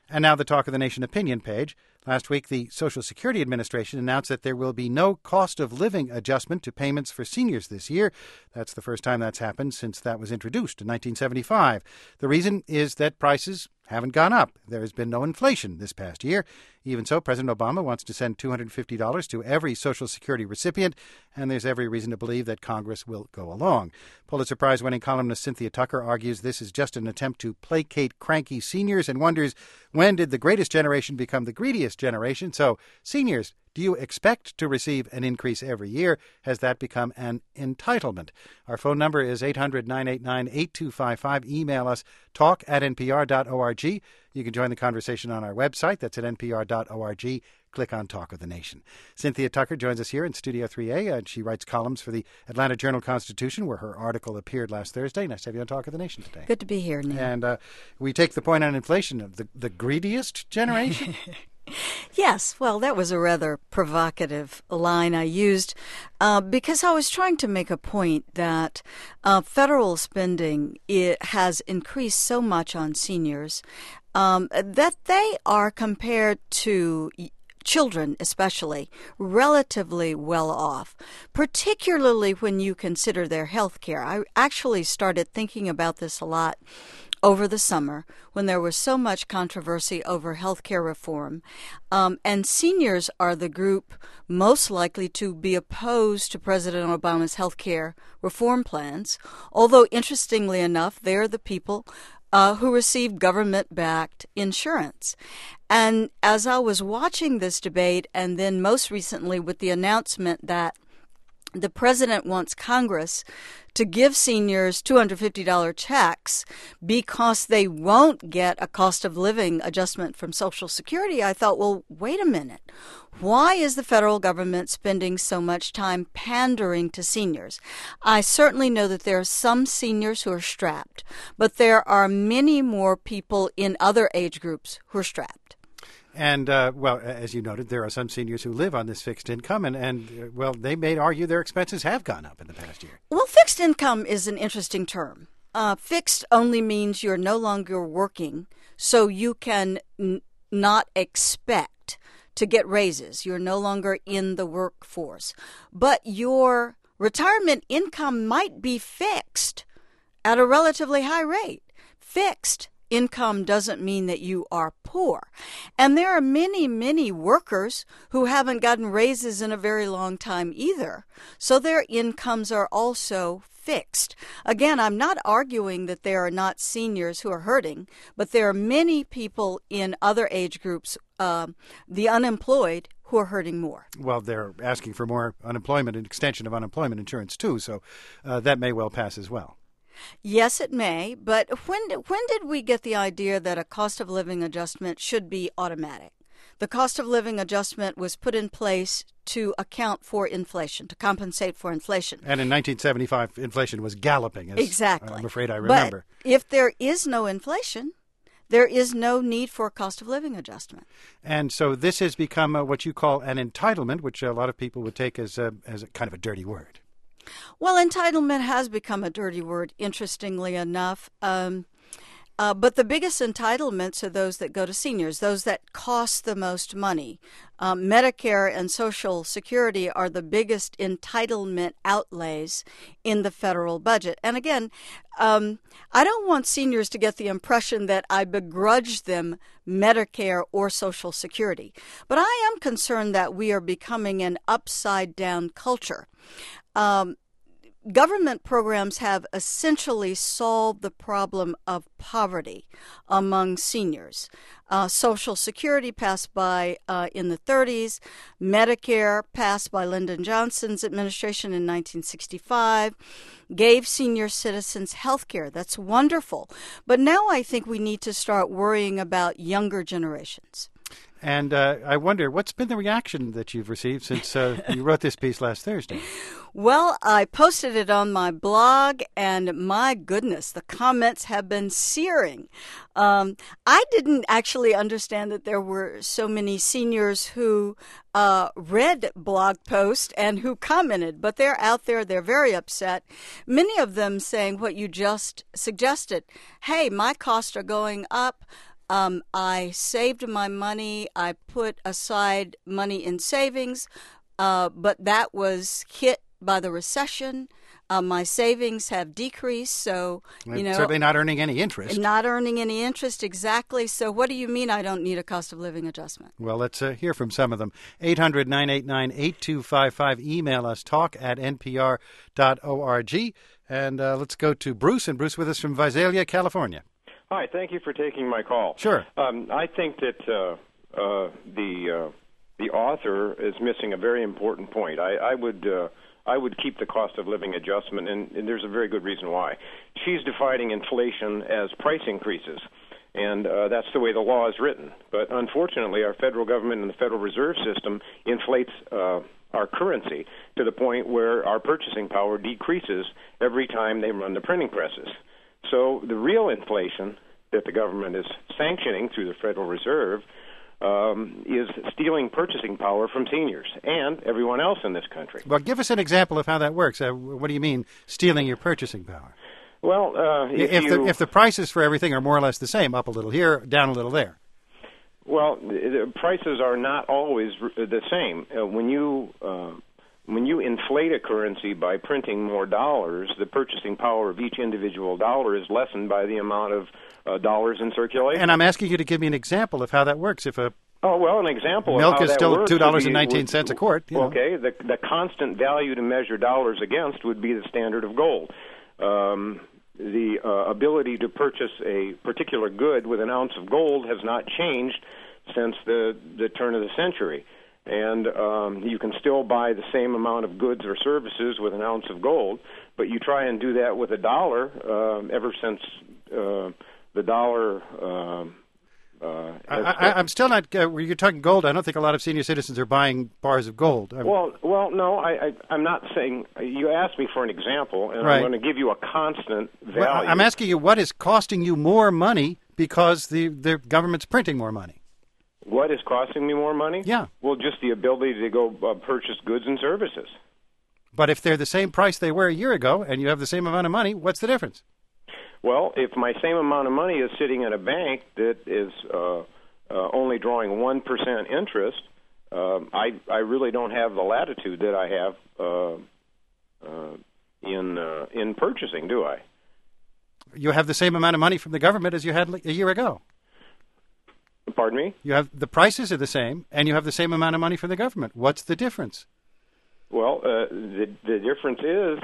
And now the Talk of the Nation opinion page. Last week, the Social Security Administration announced that there will be no cost of living adjustment to payments for seniors this year. That's the first time that's happened since that was introduced in 1975. The reason is that prices haven't gone up. There has been no inflation this past year. Even so, President Obama wants to send $250 to every Social Security recipient, and there's every reason to believe that Congress will go along. Pulitzer Prize-winning columnist Cynthia Tucker argues this is just an attempt to placate cranky seniors and wonders, when did the greatest generation become the greediest generation? So, seniors, do you expect to receive an increase every year? Has that become an entitlement? Our phone number is 800-989-8255. Email us, talk@npr.org. You can join the conversation on our website. That's at npr.org. Click on Talk of the Nation. Cynthia Tucker joins us here in Studio 3A. And she writes columns for the Atlanta Journal-Constitution, where her article appeared last Thursday. Nice to have you on Talk of the Nation today. Good to be here, Neil. And we take the point on inflation of the greediest generation. Yes, well, that was a rather provocative line I used because I was trying to make a point that federal spending has increased so much on seniors that they are, compared to children especially, relatively well off, particularly when you consider their health care. I actually started thinking about this a lot over the summer when there was so much controversy over health care reform. And seniors are the group most likely to be opposed to President Obama's health care reform plans, although interestingly enough, they're the people who receive government-backed insurance. And as I was watching this debate, and then most recently with the announcement that the president wants Congress to give seniors $250 checks because they won't get a cost of living adjustment from Social Security, I thought, well, wait a minute. Why is the federal government spending so much time pandering to seniors? I certainly know that there are some seniors who are strapped, but there are many more people in other age groups who are strapped. And, well, as you noted, there are some seniors who live on this fixed income, and well, they may argue their expenses have gone up in the past year. Well, fixed income is an interesting term. Fixed only means you're no longer working, so you can not expect to get raises. You're no longer in the workforce. But your retirement income might be fixed at a relatively high rate. Fixed income doesn't mean that you are poor. And there are many, many workers who haven't gotten raises in a very long time either. So their incomes are also fixed. Again, I'm not arguing that there are not seniors who are hurting, but there are many people in other age groups, the unemployed, who are hurting more. Well, they're asking for more unemployment and extension of unemployment insurance, too, so that may well pass as well. Yes, it may, but when did we get the idea that a cost of living adjustment should be automatic? The cost of living adjustment was put in place to account for inflation, to compensate for inflation. And in 1975, inflation was galloping, as exactly. I'm afraid I remember. But if there is no inflation, there is no need for a cost of living adjustment. And so this has become what you call an entitlement, which a lot of people would take as a kind of a dirty word. Well, entitlement has become a dirty word, interestingly enough. But the biggest entitlements are those that go to seniors, those that cost the most money. Medicare and Social Security are the biggest entitlement outlays in the federal budget. And again, I don't want seniors to get the impression that I begrudge them Medicare or Social Security. But I am concerned that we are becoming an upside-down culture. Government programs have essentially solved the problem of poverty among seniors. Social Security passed by in the 30s. Medicare passed by Lyndon Johnson's administration in 1965, gave senior citizens health care. That's wonderful. But now I think we need to start worrying about younger generations. And I wonder, what's been the reaction that you've received since you wrote this piece last Thursday? Well, I posted it on my blog, and my goodness, the comments have been searing. I didn't actually understand that there were so many seniors who read blog posts and who commented, but they're out there. They're very upset. Many of them saying what you just suggested. Hey, my costs are going up. I saved my money. I put aside money in savings, but that was hit by the recession. My savings have decreased, so, certainly not earning any interest. Not earning any interest, exactly. So what do you mean I don't need a cost of living adjustment? Well, let's hear from some of them. 800-989-8255. Email us, talk@npr.org. And let's go to Bruce, and Bruce with us from Visalia, California. Hi, thank you for taking my call. Sure. I think that the author is missing a very important point. I would keep the cost of living adjustment, and there's a very good reason why. She's defining inflation as price increases, and that's the way the law is written. But unfortunately, our federal government and the Federal Reserve System inflates our currency to the point where our purchasing power decreases every time they run the printing presses. So the real inflation that the government is sanctioning through the Federal Reserve is stealing purchasing power from seniors and everyone else in this country. Well, give us an example of how that works. What do you mean, stealing your purchasing power? Well, if the prices for everything are more or less the same, up a little here, down a little there. Well, the prices are not always the same. When you inflate a currency by printing more dollars, the purchasing power of each individual dollar is lessened by the amount of dollars in circulation. And I'm asking you to give me an example of how that works. If an example milk of how is that still works $2.19 a quart. Okay, the constant value to measure dollars against would be the standard of gold. The ability to purchase a particular good with an ounce of gold has not changed since the turn of the century. And you can still buy the same amount of goods or services with an ounce of gold, but you try and do that with a dollar ever since the dollar... I'm still not... you're talking gold. I don't think a lot of senior citizens are buying bars of gold. Well, no, I'm not saying... You asked me for an example, and I'm going to give you a constant value. Well, I'm asking you, what is costing you more money because the government's printing more money? What is costing me more money? Yeah. Well, just the ability to go purchase goods and services. But if they're the same price they were a year ago and you have the same amount of money, what's the difference? Well, if my same amount of money is sitting in a bank that is only drawing 1% interest, I really don't have the latitude that I have in purchasing, do I? You have the same amount of money from the government as you had a year ago. Pardon me? You have the prices are the same, and you have the same amount of money from the government. What's the difference? Well, the difference is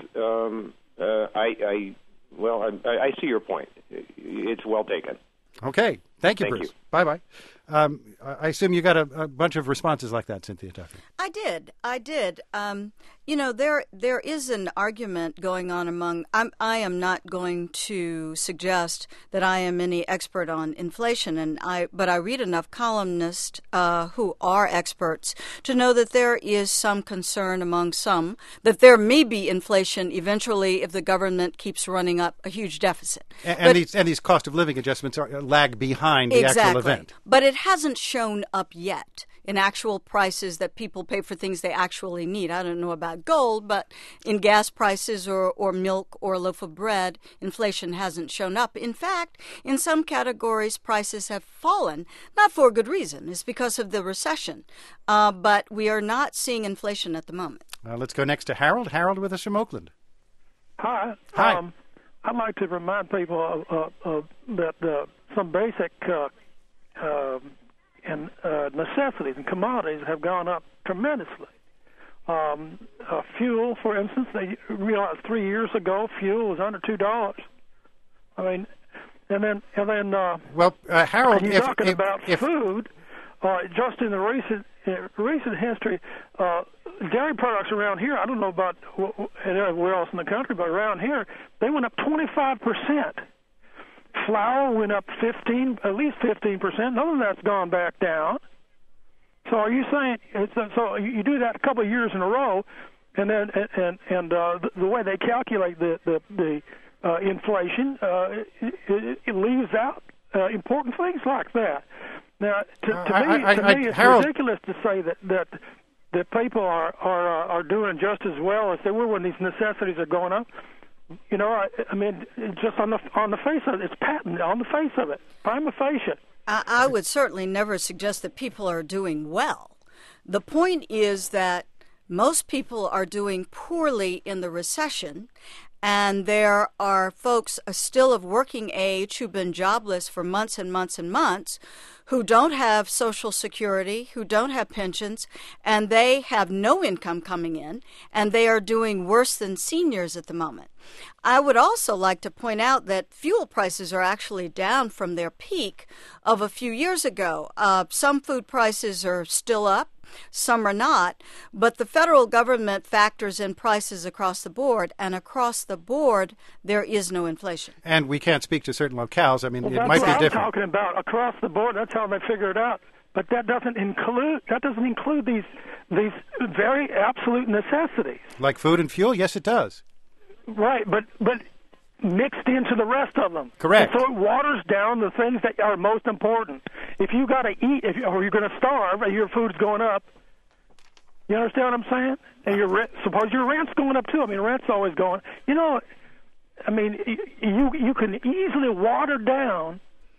I see your point. It's well taken. Okay. Thank you, Bruce. You. Bye-bye. I assume you got a bunch of responses like that, Cynthia Tucker. I did. There is an argument going on among. I am not going to suggest that I am any expert on inflation, but I read enough columnists who are experts to know that there is some concern among some that there may be inflation eventually if the government keeps running up a huge deficit. And these cost of living adjustments lag behind the actual event. But it hasn't shown up yet in actual prices that people pay for things they actually need. I don't know about gold, but in gas prices or milk or a loaf of bread, inflation hasn't shown up. In fact, in some categories, prices have fallen, not for a good reason. It's because of the recession. But we are not seeing inflation at the moment. Let's go next to Harold. Harold with us from Oakland. Hi. Hi. I'd like to remind people that some basic necessities and commodities have gone up tremendously. Fuel, for instance, they realized 3 years ago fuel was under $2. I mean, and then Harold, you're talking about food. Just in the recent history, dairy products around here, I don't know about everywhere else in the country, but around here, they went up 25%. Flour went up at least 15%. None of that's gone back down. So are you saying so you do that a couple of years in a row, and then the way they calculate the inflation, it leaves out important things like that. Now, to me, it's Harold, ridiculous to say that people are doing just as well as they were when these necessities are going up. You know, I mean, just on the face of it, it's patent on the face of it, prima facie. I would certainly never suggest that people are doing well. The point is that most people are doing poorly in the recession, and there are folks still of working age who've been jobless for months and months and months, who don't have Social Security, who don't have pensions, and they have no income coming in, and they are doing worse than seniors at the moment. I would also like to point out that fuel prices are actually down from their peak of a few years ago. Some food prices are still up, some are not, but the federal government factors in prices across the board, and across the board, there is no inflation. And we can't speak to certain locales. I mean, well, it might be different. That's what I'm talking about. Across the board, that's how they figure it out. But that doesn't include these very absolute necessities. Like food and fuel? Yes, it does. Right, but mixed into the rest of them. Correct. And so it waters down the things that are most important. If you got to eat, or you're going to starve, and your food's going up. You understand what I'm saying? And suppose your rent's going up too. I mean, rent's always going. You know, I mean, you can easily water down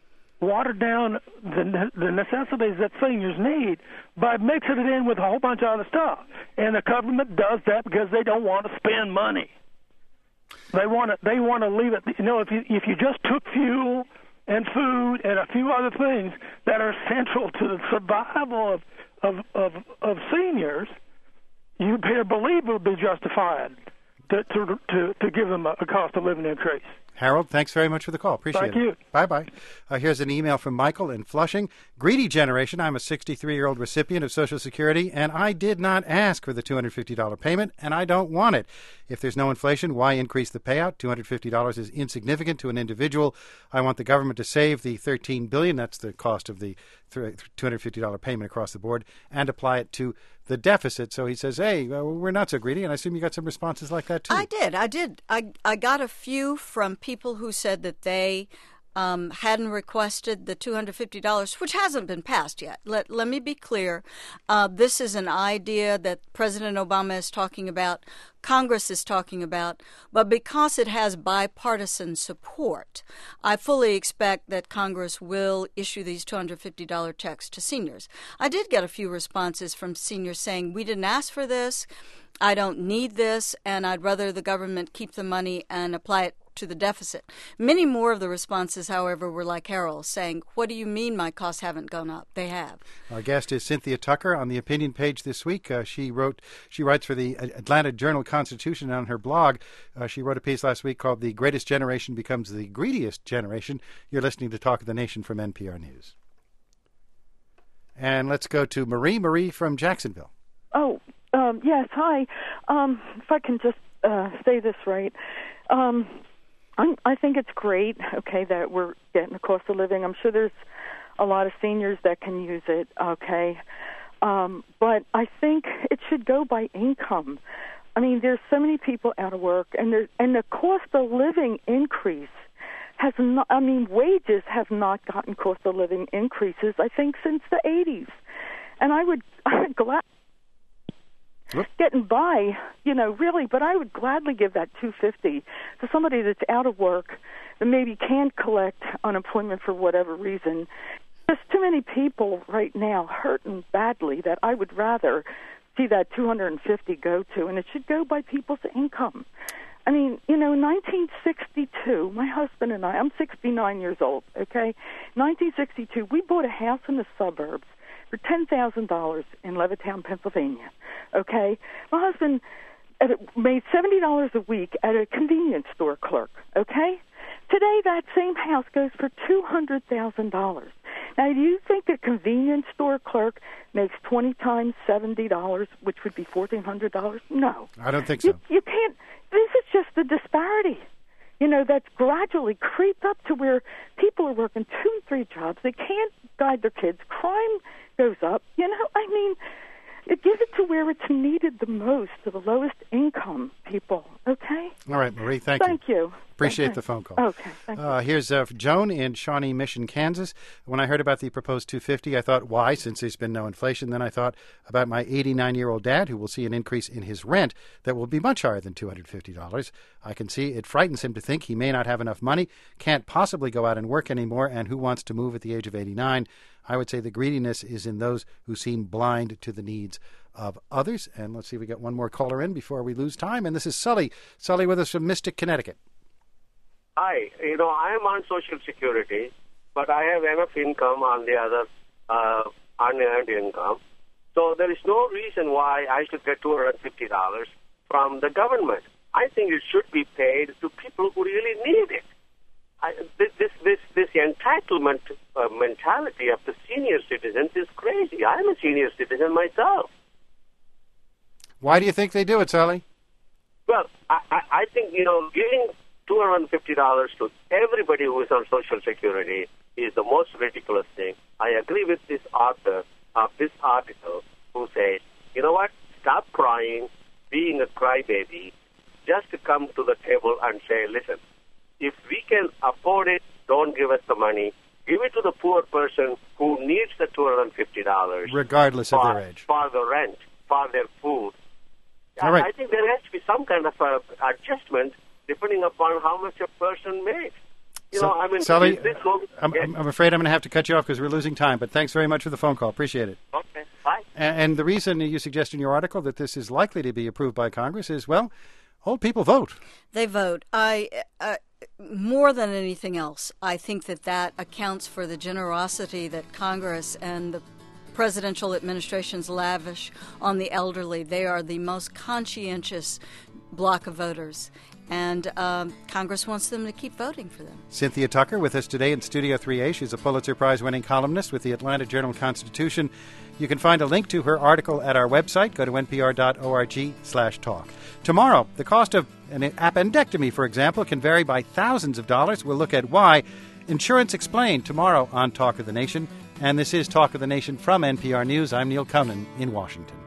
the necessities that seniors need by mixing it in with a whole bunch of other stuff. And the government does that because they don't want to spend money. They want to leave it. You know, if you just took fuel and food and a few other things that are central to the survival of seniors, you better believe it would be justified to give them a cost of living increase. Harold, thanks very much for the call. Appreciate it. Thank you. Bye-bye. Here's an email from Michael in Flushing. Greedy generation. I'm a 63-year-old recipient of Social Security, and I did not ask for the $250 payment, and I don't want it. If there's no inflation, why increase the payout? $250 is insignificant to an individual. I want the government to save the $13 billion, that's the cost of the $250 payment across the board, and apply it to the deficit. So he says, hey, we're not so greedy, and I assume you got some responses like that too. I did. I got a few from people who said that they hadn't requested the $250, which hasn't been passed yet. Let me be clear. This is an idea that President Obama is talking about, Congress is talking about, but because it has bipartisan support, I fully expect that Congress will issue these $250 checks to seniors. I did get a few responses from seniors saying, we didn't ask for this, I don't need this, and I'd rather the government keep the money and apply it to the deficit. Many more of the responses, however, were like Harold, saying, what do you mean my costs haven't gone up? They have. Our guest is Cynthia Tucker on the opinion page this week. She writes for the Atlanta Journal-Constitution on her blog. She wrote a piece last week called The Greatest Generation Becomes the Greediest Generation. You're listening to Talk of the Nation from NPR News. And let's go to Marie. Marie from Jacksonville. Oh, yes, hi. If I can just say this right. I think it's great, okay, that we're getting the cost of living. I'm sure there's a lot of seniors that can use it, okay. But I think it should go by income. I mean, there's so many people out of work, and the cost of living increase has not, I mean, wages have not gotten cost of living increases, I think, since the 80s. And I'm glad getting by, really, but I would gladly give that $250 to somebody that's out of work that maybe can't collect unemployment for whatever reason. There's too many people right now hurting badly that I would rather see that $250 go to, and it should go by people's income. I mean, 1962, my husband and I'm 69 years old, okay? 1962, we bought a house in the suburbs for $10,000 in Levittown, Pennsylvania, okay? My husband made $70 a week at a convenience store clerk, okay? Today, that same house goes for $200,000. Now, do you think a convenience store clerk makes 20 times $70, which would be $1,400? No. I don't think so. You can't. This is just the disparity, that's gradually creeped up to where people are working 2 and 3 jobs. They can't guide their kids. Crime goes up. It gives it to where it's needed the most, to the lowest income people, okay? All right, Marie, thank you. Thank you. Appreciate the phone call. Okay. Thank you. Here's Joan in Shawnee Mission, Kansas. When I heard about the proposed $250, I thought, why, since there's been no inflation? Then I thought about my 89-year-old dad, who will see an increase in his rent that will be much higher than $250. I can see it frightens him to think he may not have enough money, can't possibly go out and work anymore, and who wants to move at the age of 89? I would say the greediness is in those who seem blind to the needs of others. And let's see, we got one more caller in before we lose time, and this is Sully. Sully with us from Mystic, Connecticut. Hi, I am on Social Security, but I have enough income on the other unearned income. So there is no reason why I should get $250 from the government. I think it should be paid to people who really need it. This entitlement mentality of the senior citizens is crazy. I'm a senior citizen myself. Why do you think they do it, Sully? Well, I think, giving $250 to everybody who is on Social Security is the most ridiculous thing. I agree with this author of this article who says, you know what, stop crying, being a crybaby, just to come to the table and say, listen, if we can afford it, don't give us the money. Give it to the poor person who needs the $250. Regardless of their age. For the rent, for their food. All right. I think there has to be some kind of adjustment depending upon how much a person makes. Sully, I'm afraid I'm going to have to cut you off because we're losing time, but thanks very much for the phone call. Appreciate it. Okay, bye. And the reason you suggest in your article that this is likely to be approved by Congress is, well, old people vote. They vote. More than anything else, I think that accounts for the generosity that Congress and the presidential administrations lavish on the elderly. They are the most conscientious block of voters, and Congress wants them to keep voting for them. Cynthia Tucker with us today in Studio 3A. She's a Pulitzer Prize-winning columnist with the Atlanta Journal-Constitution. You can find a link to her article at our website. Go to npr.org/talk. Tomorrow, the cost of an appendectomy, for example, can vary by thousands of dollars. We'll look at why. Insurance Explained tomorrow on Talk of the Nation. And this is Talk of the Nation from NPR News. I'm Neil Conan in Washington.